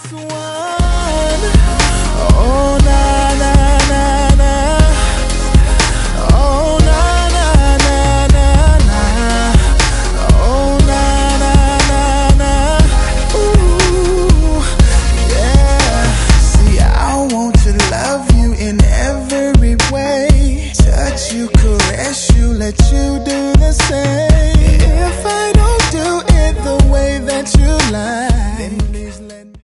one. Oh na na na na. Oh na na na na na. Oh na na na na. Ooh, yeah. See, I want to love you in every way. Touch you, caress you, let you do the same. If I don't do it the way that you like, then please let me